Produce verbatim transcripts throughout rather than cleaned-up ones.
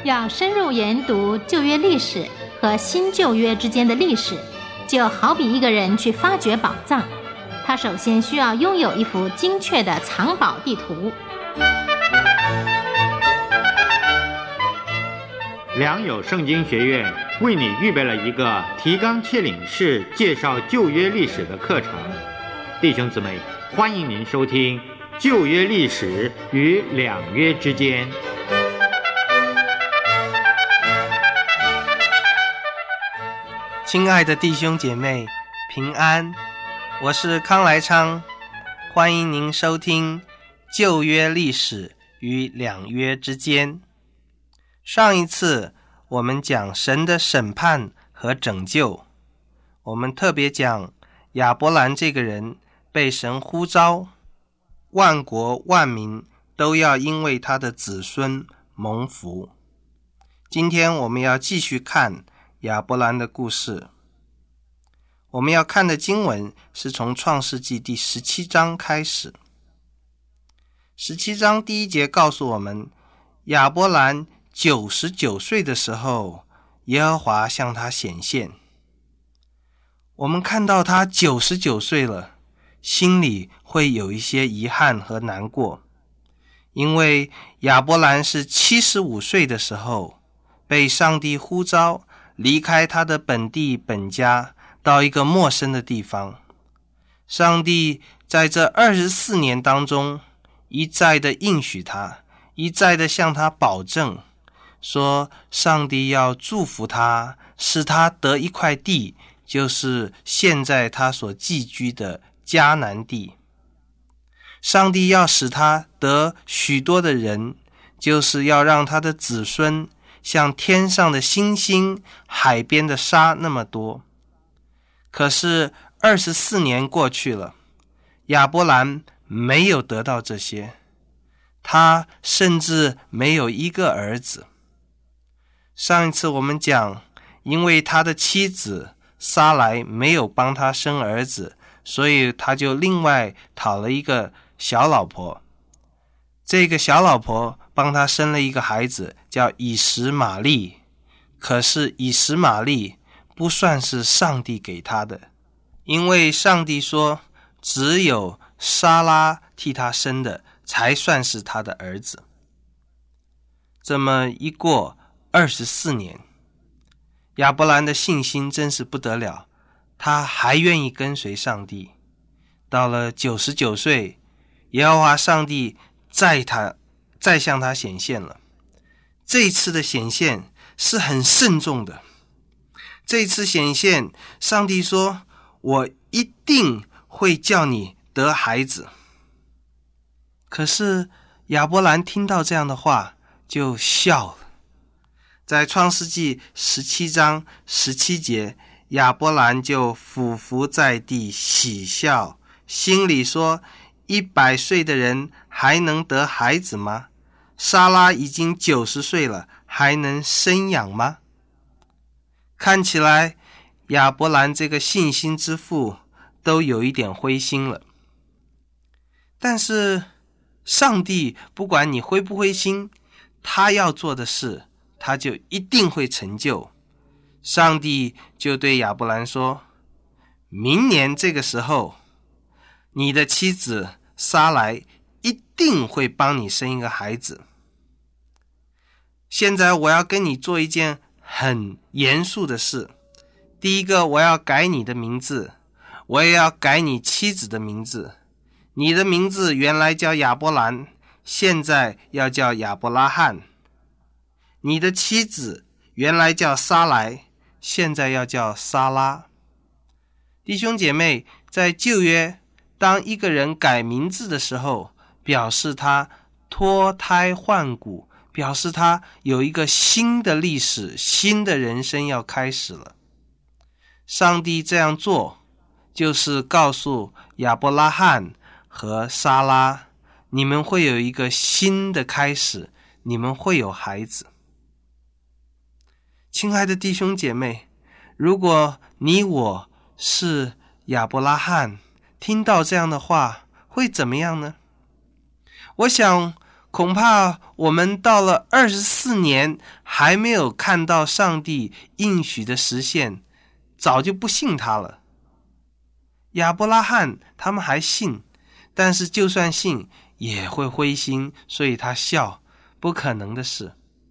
要深入研读旧约历史和新旧约之间的历史，就好比一个人去发掘宝藏，他首先需要拥有一幅精确的藏宝地图。 良友圣经学院为你预备了一个提纲挈领式介绍旧约历史的课程，弟兄姊妹，欢迎您收听旧约历史与两约之间。 亲爱的弟兄姐妹，平安，我是康来昌，欢迎您收听旧约历史与两约之间。上一次我们讲神的审判和拯救，我们特别讲亚伯兰这个人被神呼召，万国万民都要因为他的子孙蒙福。今天我们要继续看亚伯兰的故事。我们要看的经文是从创世纪第十七章开始。十七章第一节告诉我们，亚伯兰九十九岁的时候，耶和华向他显现。我们看到他九十九岁了，心里会有一些遗憾和难过，因为亚伯兰是七十五岁的时候被上帝呼召离开他的本地本家，到一个陌生的地方。上帝在这二十四年当中一再的应许他，一再的向他保证，说上帝要祝福他，使他得一块地，就是现在他所寄居的迦南地。上帝要使他得许多的人，就是要让他的子孙像天上的星星，海边的沙那么多。可是二十四年过去了，亚伯兰没有得到这些，他甚至没有一个儿子。上一次我们讲，因为他的妻子撒莱没有帮他生儿子，所以他就另外讨了一个小老婆。这个小老婆帮他生了一个孩子，叫以实玛利。可是以实玛利不算是上帝给他的，因为上帝说只有撒拉替他生的才算是他的儿子。这么一过二十四年，亚伯兰的信心真是不得了，他还愿意跟随上帝。到了九十九岁，耶和华上帝再他再向他显现了。这次的显现是很慎重的。这次显现，上帝说，我一定会叫你得孩子。可是亚伯兰听到这样的话就笑了。在创世纪十七章十七节，亚伯兰就俯伏在地喜笑，心里说，一百岁的人还能得孩子吗？撒拉已经九十岁了，还能生养吗？看起来亚伯兰这个信心之父都有一点灰心了。但是上帝不管你灰不灰心，他要做的事他就一定会成就。上帝就对亚伯兰说，明年这个时候，你的妻子撒莱一定会帮你生一个孩子。现在我要跟你做一件很严肃的事。第一个，我要改你的名字，我也要改你妻子的名字。你的名字原来叫亚伯兰，现在要叫亚伯拉罕。你的妻子原来叫撒莱，现在要叫撒拉。弟兄姐妹，在旧约，当一个人改名字的时候，表示他脱胎换骨，表示他有一个新的历史，新的人生要开始了。上帝这样做，就是告诉亚伯拉罕和撒拉，你们会有一个新的开始，你们会有孩子。亲爱的弟兄姐妹，如果你我是亚伯拉罕，听到这样的话会怎么样呢？我想恐怕我们到了二十四年还没有看到上帝应许的实现，早就不信他了。亚伯拉罕他们还信，但是就算信也会灰心，所以他笑，不可能的事。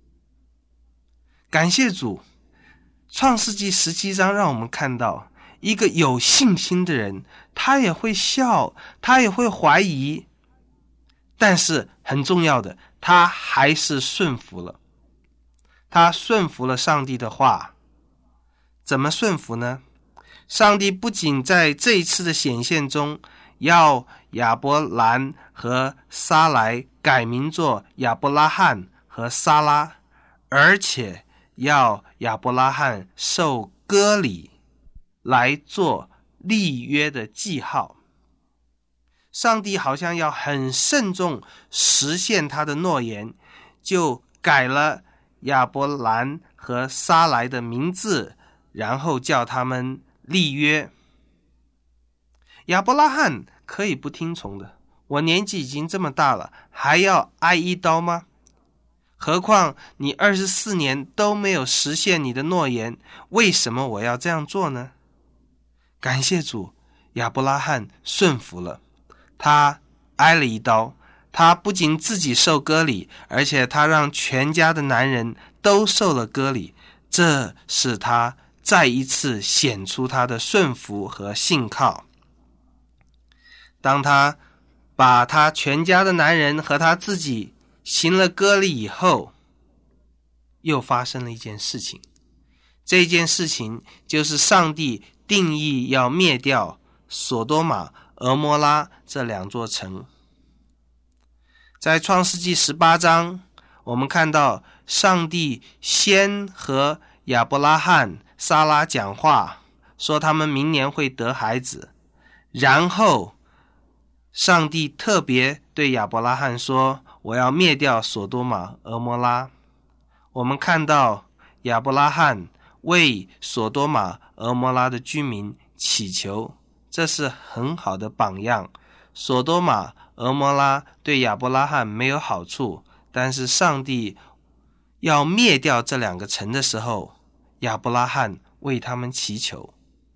感谢主，创世纪十七章让我们看到一个有信心的人，他也会笑，他也会怀疑，但是很重要的，他还是顺服了。他顺服了上帝的话。怎么顺服呢？上帝不仅在这一次的显现中要亚伯兰和撒来改名做亚伯拉罕和撒拉，而且要亚伯拉罕受割礼来做立约的记号。上帝好像要很慎重实现他的诺言，就改了亚伯兰和撒来的名字，然后叫他们立约。亚伯拉罕可以不听从的，我年纪已经这么大了，还要挨一刀吗？何况你二十四年都没有实现你的诺言，为什么我要这样做呢？感谢主，亚伯拉罕顺服了，他挨了一刀，他不仅自己受割礼，而且他让全家的男人都受了割礼，这是他再一次显出他的顺服和信靠。当他把他全家的男人和他自己行了割礼以后，又发生了一件事情。这件事情就是上帝定义要灭掉索多玛、俄摩拉这两座城。在创世纪十八章，我们看到上帝先和亚伯拉罕、撒拉讲话，说他们明年会得孩子，然后上帝特别对亚伯拉罕说，我要灭掉索多玛、俄摩拉。我们看到亚伯拉罕为索多玛、俄摩拉的居民祈求，这是很好的榜样。索多玛、俄摩拉对亚伯拉罕没有好处，但是上帝要灭掉这两个城的时候，亚伯拉罕为他们祈求。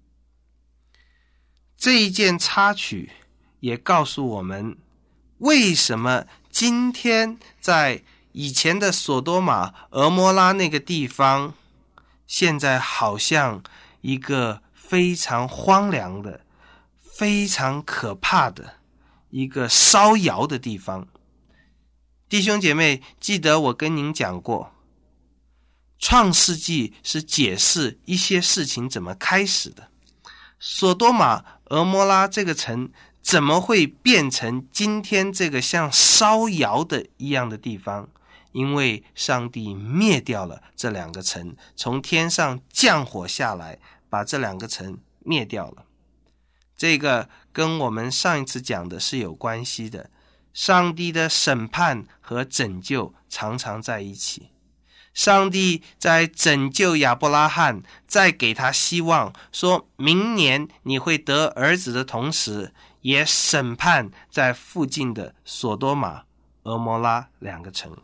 这一件插曲也告诉我们，为什么今天在以前的索多玛、俄摩拉那个地方，现在好像一个非常荒凉的、非常可怕的一个烧窑的地方。弟兄姐妹，记得我跟您讲过，创世纪是解释一些事情怎么开始的。索多玛、俄摩拉这个城怎么会变成今天这个像烧窑的一样的地方？因为上帝灭掉了这两个城，从天上降火下来，把这两个城灭掉了。这个跟我们上一次讲的是有关系的。上帝的审判和拯救常常在一起。上帝在拯救亚伯拉罕，再给他希望，说明年你会得儿子的同时，也审判在附近的索多玛、俄摩拉两个城。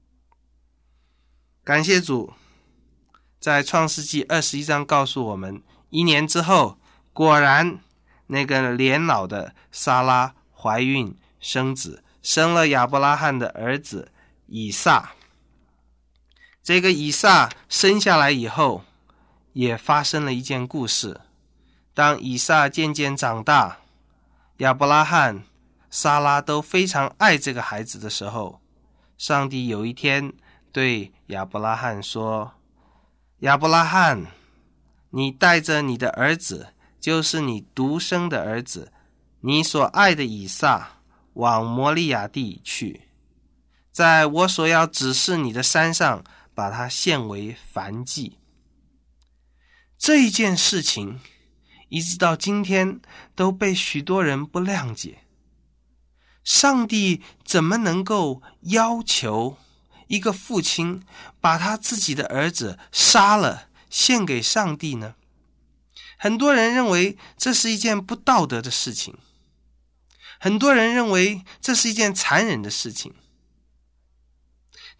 感谢主，在创世纪二十一章告诉我们，一年之后，果然那个年老的撒拉怀孕生子，生了亚伯拉罕的儿子以撒。这个以撒生下来以后，也发生了一件故事。当以撒渐渐长大，亚伯拉罕、撒拉都非常爱这个孩子的时候，上帝有一天对亚伯拉罕说，亚伯拉罕，你带着你的儿子，就是你独生的儿子，你所爱的以撒，往摩利亚地去，在我所要指示你的山上，把它献为燔祭。这一件事情一直到今天都被许多人不谅解。上帝怎么能够要求一个父亲把他自己的儿子杀了献给上帝呢？很多人认为这是一件不道德的事情，很多人认为这是一件残忍的事情。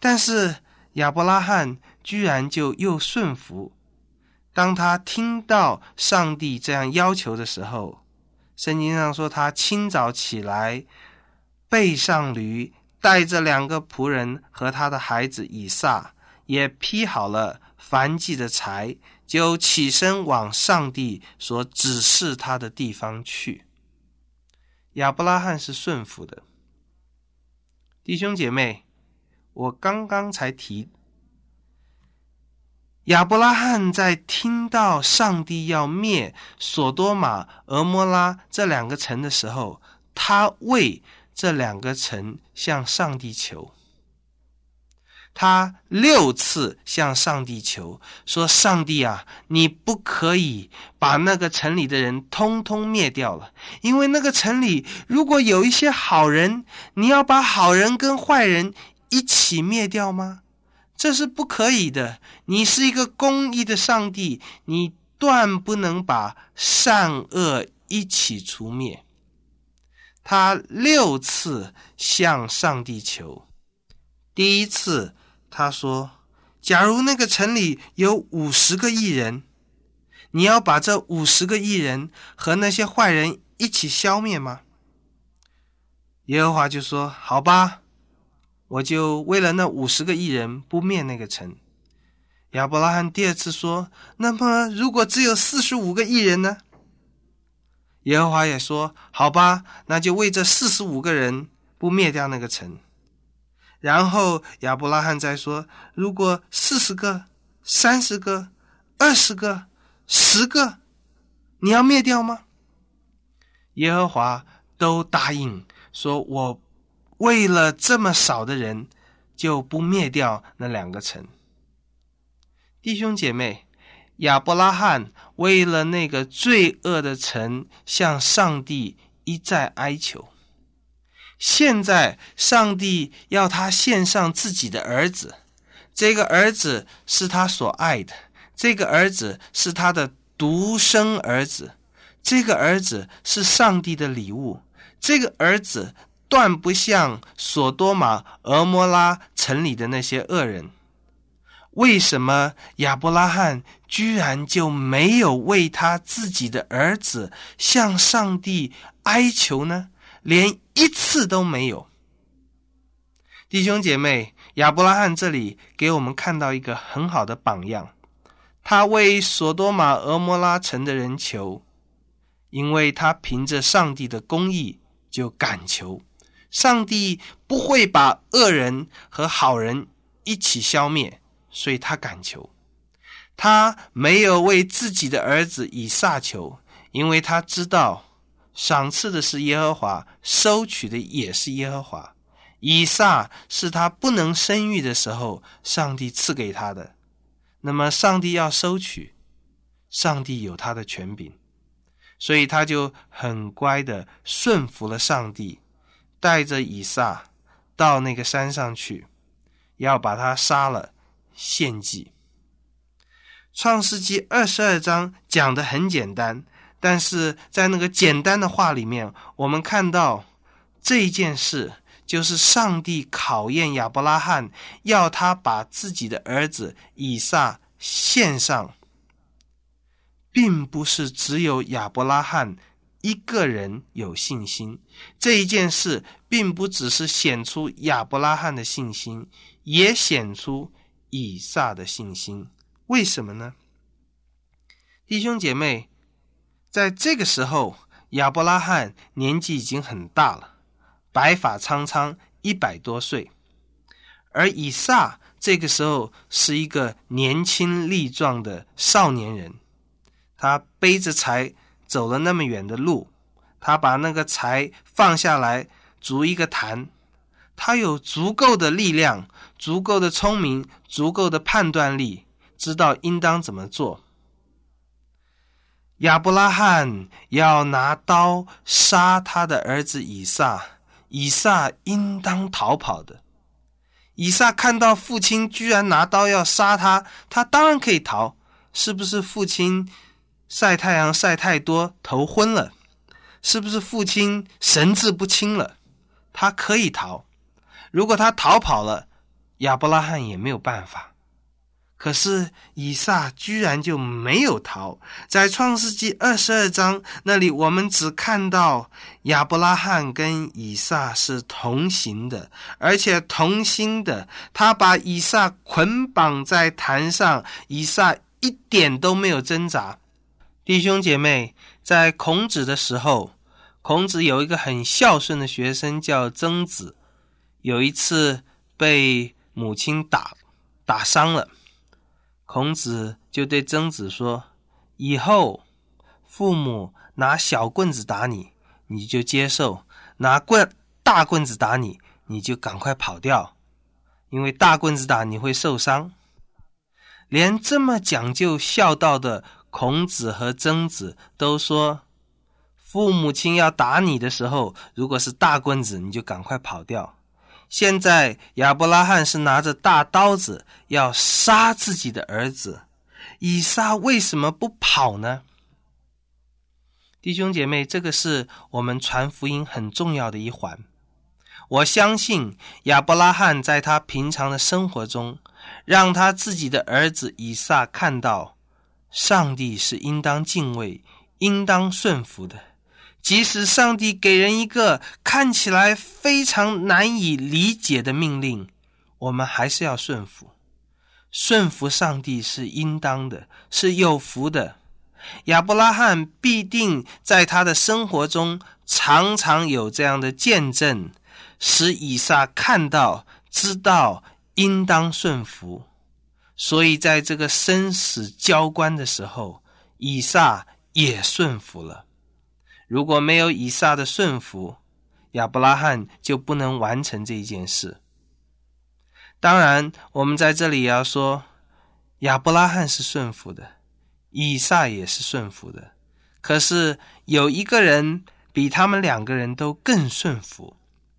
但是亚伯拉罕居然就又顺服。当他听到上帝这样要求的时候，圣经上说他清早起来，背上驴，带着两个仆人和他的孩子以撒，也劈好了燔祭的柴，就起身往上帝所指示他的地方去。亚伯拉罕是顺服的。弟兄姐妹，我刚刚才提，亚伯拉罕在听到上帝要灭所多玛、俄摩拉这两个城的时候，他为这两个城向上帝求。他六次向上帝求，说上帝啊，你不可以把那个城里的人通通灭掉了，因为那个城里如果有一些好人，你要把好人跟坏人一起灭掉吗？这是不可以的，你是一个公义的上帝，你断不能把善恶一起除灭。他六次向上帝求。第一次他说，假如那个城里有五十个义人，你要把这五十个义人和那些坏人一起消灭吗？耶和华就说，好吧，我就为了那五十个义人不灭那个城。亚伯拉罕第二次说，那么如果只有四十五个义人呢？耶和华也说，好吧，那就为这四十五个人不灭掉那个城。然后亚伯拉罕再说，如果四十个、三十个、二十个、十个，你要灭掉吗？耶和华都答应说，我为了这么少的人就不灭掉那两个城。弟兄姐妹，亚伯拉罕为了那个罪恶的城向上帝一再哀求。现在上帝要他献上自己的儿子，这个儿子是他所爱的，这个儿子是他的独生儿子，这个儿子是上帝的礼物，这个儿子断不像所多玛、俄摩拉城里的那些恶人。为什么亚伯拉罕居然就没有为他自己的儿子向上帝哀求呢？连一次都没有。弟兄姐妹，亚伯拉罕这里给我们看到一个很好的榜样。他为所多玛、俄摩拉城的人求，因为他凭着上帝的公义就敢求。上帝不会把恶人和好人一起消灭，所以他敢求。他没有为自己的儿子以撒求，因为他知道赏赐的是耶和华，收取的也是耶和华。以撒是他不能生育的时候上帝赐给他的，那么上帝要收取，上帝有他的权柄，所以他就很乖的顺服了上帝，带着以撒到那个山上去，要把他杀了献祭。创世纪二十二章讲得很简单，但是在那个简单的话里面，我们看到这件事就是上帝考验亚伯拉罕，要他把自己的儿子以撒献上，并不是只有亚伯拉罕一个人有信心。这一件事并不只是显出亚伯拉罕的信心，也显出以撒的信心。为什么呢？弟兄姐妹，在这个时候亚伯拉罕年纪已经很大了，白发苍苍，一百多岁，而以撒这个时候是一个年轻力壮的少年人。他背着柴走了那么远的路，他把那个柴放下来筑一个坛，他有足够的力量，足够的聪明，足够的判断力，知道应当怎么做。亚伯拉罕要拿刀杀他的儿子以撒，以撒应当逃跑的。以撒看到父亲居然拿刀要杀他，他当然可以逃。是不是父亲晒太阳晒太多头昏了？是不是父亲神志不清了？他可以逃。如果他逃跑了， 亚伯拉罕也没有办法。可是以撒居然就没有逃。在创世纪二十二章那里，我们只看到亚伯拉罕跟以撒是同行的，而且同心的。他把以撒捆绑在坛上，以撒一点都没有挣扎。弟兄姐妹，在孔子的时候，孔子有一个很孝顺的学生叫曾子，有一次被母亲打打伤了。孔子就对曾子说，以后父母拿小棍子打你，你就接受；拿棍大棍子打你，你就赶快跑掉，因为大棍子打你会受伤。连这么讲究孝道的孔子和曾子都说，父母亲要打你的时候，如果是大棍子，你就赶快跑掉。现在亚伯拉罕是拿着大刀子要杀自己的儿子，以撒为什么不跑呢？弟兄姐妹，这个是我们传福音很重要的一环。我相信亚伯拉罕在他平常的生活中，让他自己的儿子以撒看到，上帝是应当敬畏、应当顺服的。即使上帝给人一个看起来非常难以理解的命令，我们还是要顺服。顺服上帝是应当的，是有福的。亚伯拉罕必定在他的生活中常常有这样的见证，使以撒看到、知道应当顺服。所以在这个生死交关的时候，以撒也顺服了。如果没有以撒的顺服，亚伯拉罕就不能完成这一件事。当然，我们在这里也要说，亚伯拉罕是顺服的，以撒也是顺服的。可是有一个人比他们两个人都更顺服。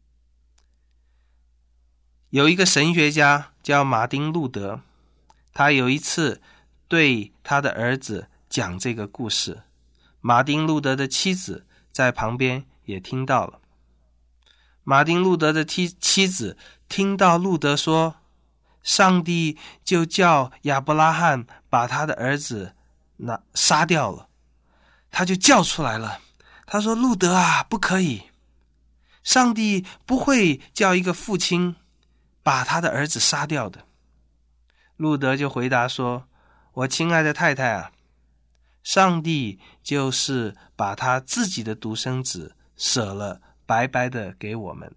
有一个神学家叫马丁·路德，他有一次对他的儿子讲这个故事。马丁路德的妻子在旁边也听到了。马丁路德的妻子听到路德说，上帝就叫亚伯拉罕把他的儿子拿杀掉了，他就叫出来了。他说，路德啊，不可以，上帝不会叫一个父亲把他的儿子杀掉的。路德就回答说，我亲爱的太太啊，上帝就是把他自己的独生子舍了，白白的给我们。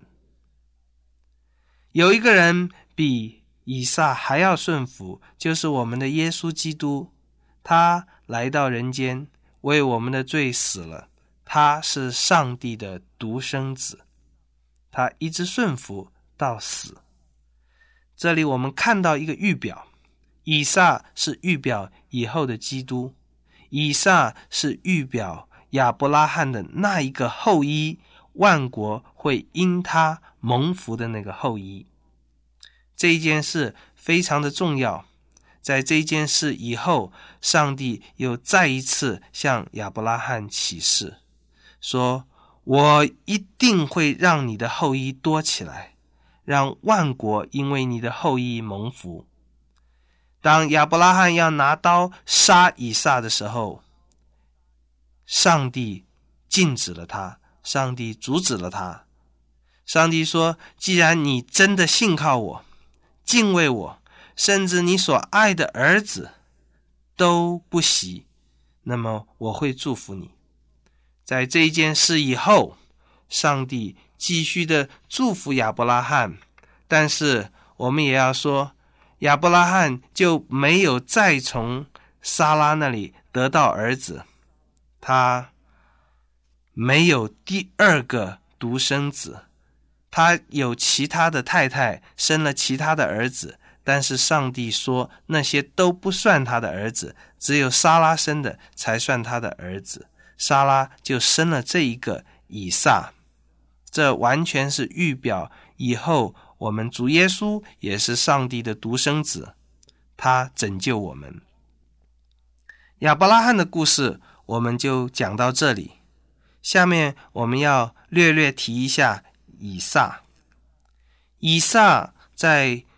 有一个人比以撒还要顺服，就是我们的耶稣基督。他来到人间，为我们的罪死了，他是上帝的独生子，他一直顺服到死。这里我们看到一个预表，以撒是预表以后的基督，以撒是预表亚伯拉罕的那一个后裔，万国会因他蒙福的那个后裔。这一件事非常的重要。在这件事以后，上帝又再一次向亚伯拉罕启示，说，我一定会让你的后裔多起来，让万国因为你的后裔蒙福。当亚伯拉罕要拿刀杀以撒的时候，上帝禁止了他，上帝阻止了他。上帝说，既然你真的信靠我，敬畏我，甚至你所爱的儿子都不惜，那么我会祝福你。在这一件事以后，上帝继续的祝福亚伯拉罕，但是我们也要说，亚伯拉罕就没有再从撒拉那里得到儿子，他没有第二个独生子，他有其他的太太，生了其他的儿子，但是上帝说那些都不算他的儿子，只有撒拉生的才算他的儿子。撒拉就生了这一个以撒，这完全是预表以后我们主耶稣也是上帝的独生子，他拯救我们。亚伯拉罕的故事我们就讲到这里，下面我们要略略提一下以撒。以撒在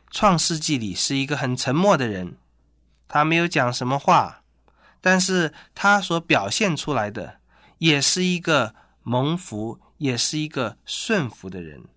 创世纪里是一个很沉默的人，他没有讲什么话，但是他所表现出来的也是一个蒙福，也是一个顺服的人。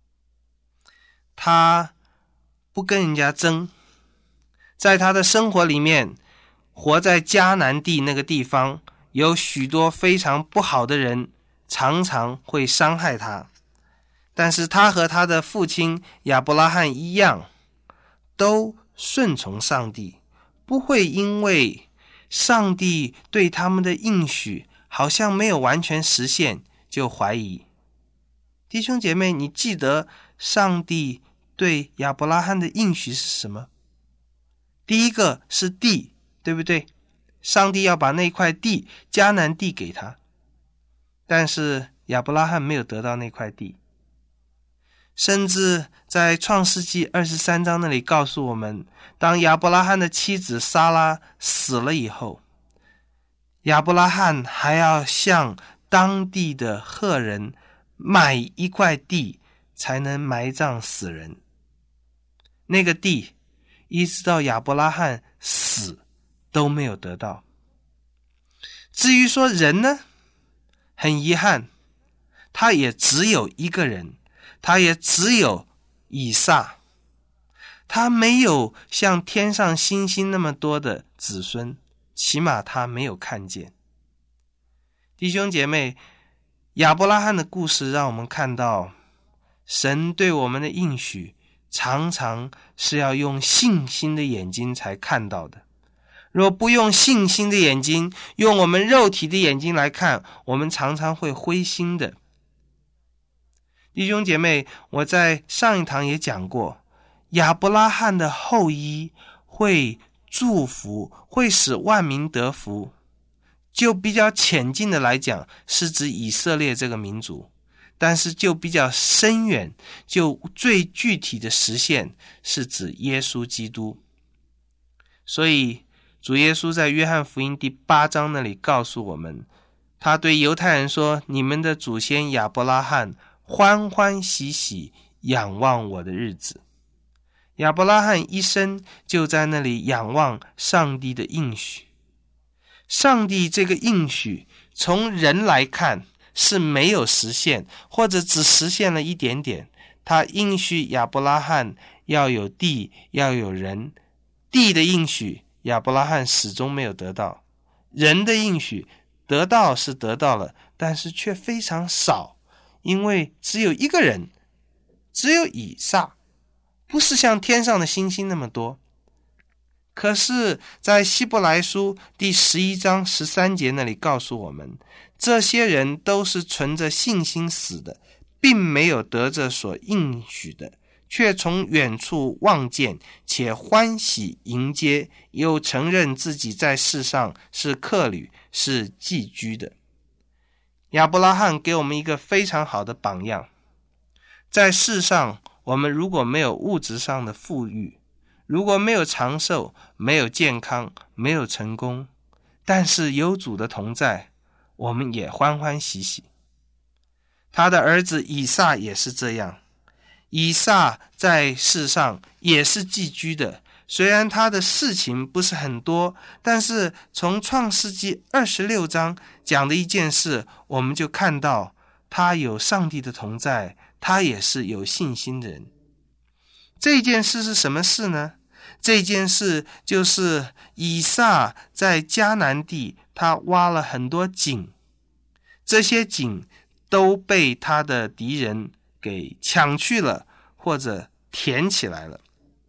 他不跟人家争，在他的生活里面，活在迦南地那个地方，有许多非常不好的人，常常会伤害他，但是他和他的父亲亚伯拉罕一样，都顺从上帝，不会因为上帝对他们的应许好像没有完全实现就怀疑。弟兄姐妹，你记得上帝对亚伯拉罕的应许是什么？第一个是地，对不对？上帝要把那块地，迦南地给他，但是亚伯拉罕没有得到那块地。甚至在创世纪二十三章那里告诉我们，当亚伯拉罕的妻子撒拉死了以后，亚伯拉罕还要向当地的赫人买一块地才能埋葬死人。那个地一直到亚伯拉罕死都没有得到。至于说人呢，很遗憾，他也只有一个人，他也只有以撒，他没有像天上星星那么多的子孙，起码他没有看见。弟兄姐妹，亚伯拉罕的故事让我们看到，神对我们的应许常常是要用信心的眼睛才看到的。若不用信心的眼睛，用我们肉体的眼睛来看，我们常常会灰心的。弟兄姐妹，我在上一堂也讲过，亚伯拉罕的后裔会祝福，会使万民得福。就比较浅近的来讲，是指以色列这个民族，但是就比较深远，就最具体的实现是指耶稣基督。所以主耶稣在约翰福音第八章那里告诉我们，他对犹太人说，你们的祖先亚伯拉罕欢欢喜喜仰望我的日子。亚伯拉罕一生就在那里仰望上帝的应许。上帝这个应许从人来看是没有实现，或者只实现了一点点。他应许亚伯拉罕要有地，要有人。地的应许亚伯拉罕始终没有得到，人的应许得到是得到了，但是却非常少，因为只有一个人，只有以撒，不是像天上的星星那么多。可是在希伯来书第十一章十三节那里告诉我们，这些人都是存着信心死的，并没有得着所应许的，却从远处望见，且欢喜迎接，又承认自己在世上是客旅，是寄居的。亚伯拉罕给我们一个非常好的榜样，在世上我们如果没有物质上的富裕，如果没有长寿，没有健康，没有成功，但是有主的同在，我们也欢欢喜喜。他的儿子以撒也是这样，以撒在世上也是寄居的，虽然他的事情不是很多，但是从创世纪二十六章讲的一件事，我们就看到他有上帝的同在，他也是有信心的人。这件事是什么事呢？这件事就是以撒在迦南地，他挖了很多井，这些井都被他的敌人给抢去了，或者填起来了。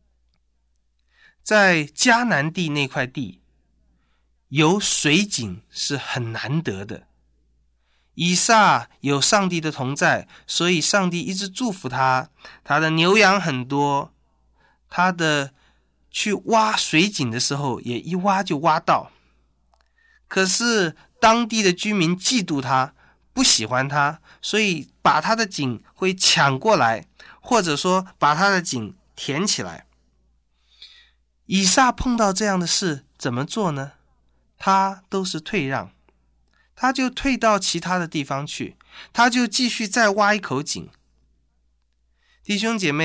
在迦南地那块地，有水井是很难得的。以撒有上帝的同在，所以上帝一直祝福他，他的牛羊很多，他的去挖水井的时候也一挖就挖到。可是当地的居民嫉妒他，不喜欢他，所以把他的井会抢过来，或者说把他的井填起来。以撒碰到这样的事怎么做呢？他都是退让，他就退到其他的地方去，他就继续再挖一口井。弟兄姐妹，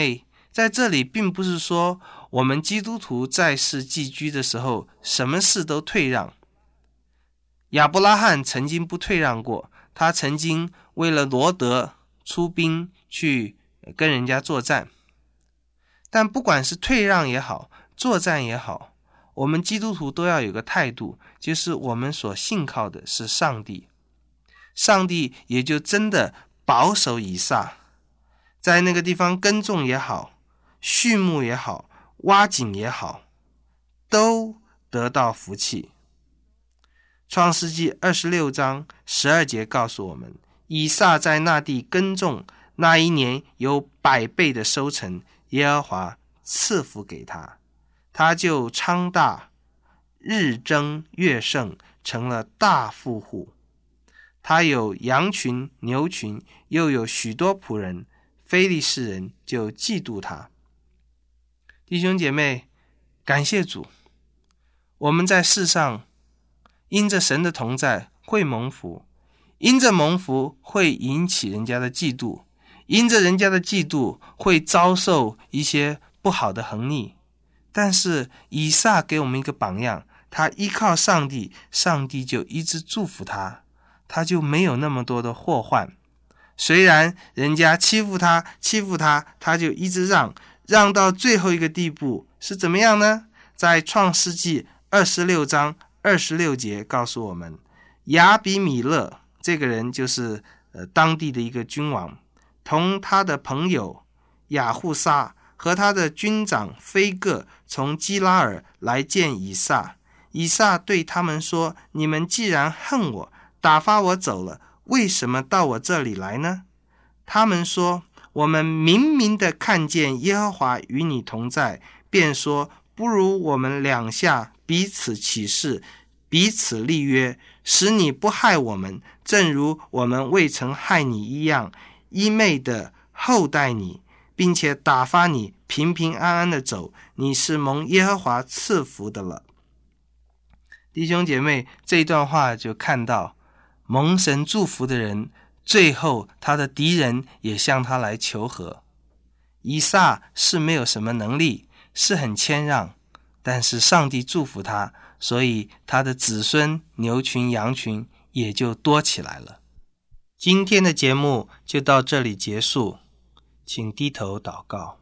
在这里并不是说我们基督徒在世寄居的时候什么事都退让。亚伯拉罕曾经不退让过，他曾经为了罗得出兵去跟人家作战。但不管是退让也好，作战也好，我们基督徒都要有个态度，就是我们所信靠的是上帝。上帝也就真的保守以撒，在那个地方耕种也好，畜牧也好，挖井也好，都得到福气。创世纪二十六章十二节告诉我们，以撒在那地耕种，那一年有百倍的收成，耶和华赐福给他，他就昌大，日增月盛，成了大富户。他有羊群牛群，又有许多仆人，非利士人就嫉妒他。弟兄姐妹，感谢主，我们在世上因着神的同在会蒙福，因着蒙福会引起人家的嫉妒，因着人家的嫉妒会遭受一些不好的横逆。但是以撒给我们一个榜样，他依靠上帝，上帝就一直祝福他，他就没有那么多的祸患。虽然人家欺负他欺负他他就一直让让到最后一个地步是怎么样呢？在创世纪二十六章二十六节告诉我们，亚比米勒这个人就是呃当地的一个君王，同他的朋友亚户撒和他的军长菲各从基拉尔来见以撒。以撒对他们说，你们既然恨我，打发我走了，为什么到我这里来呢？他们说，我们明明的看见耶和华与你同在，便说，不如我们两下彼此起誓，彼此立约，使你不害我们，正如我们未曾害你一样，一昧的厚待你，并且打发你平平安安的走，你是蒙耶和华赐福的了。弟兄姐妹，这段话就看到蒙神祝福的人，最后他的敌人也向他来求和。以撒是没有什么能力，是很谦让，但是上帝祝福他，所以他的子孙牛群羊群也就多起来了。今天的节目就到这里结束，请低头祷告。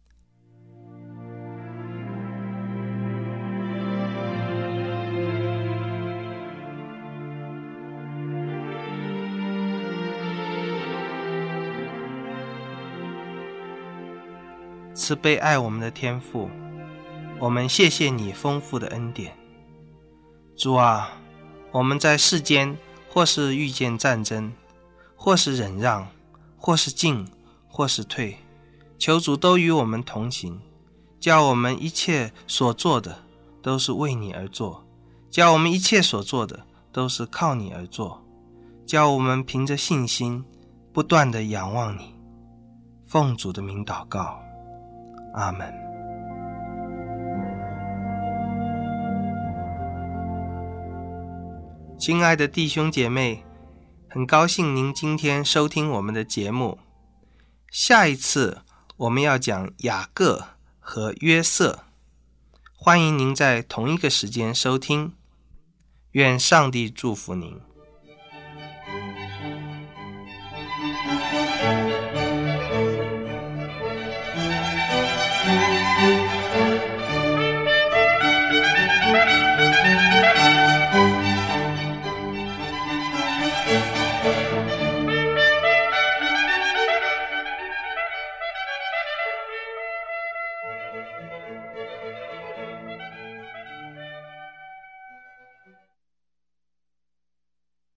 慈悲爱我们的天父，我们谢谢你丰富的恩典。主啊，我们在世间或是遇见战争，或是忍让，或是进，或是退，求主都与我们同行，叫我们一切所做的都是为你而做，叫我们一切所做的都是靠你而做，叫我们凭着信心不断地仰望你。奉主的名祷告，阿们。亲爱的弟兄姐妹，很高兴您今天收听我们的节目。下一次我们要讲雅各和约瑟，欢迎您在同一个时间收听。愿上帝祝福您。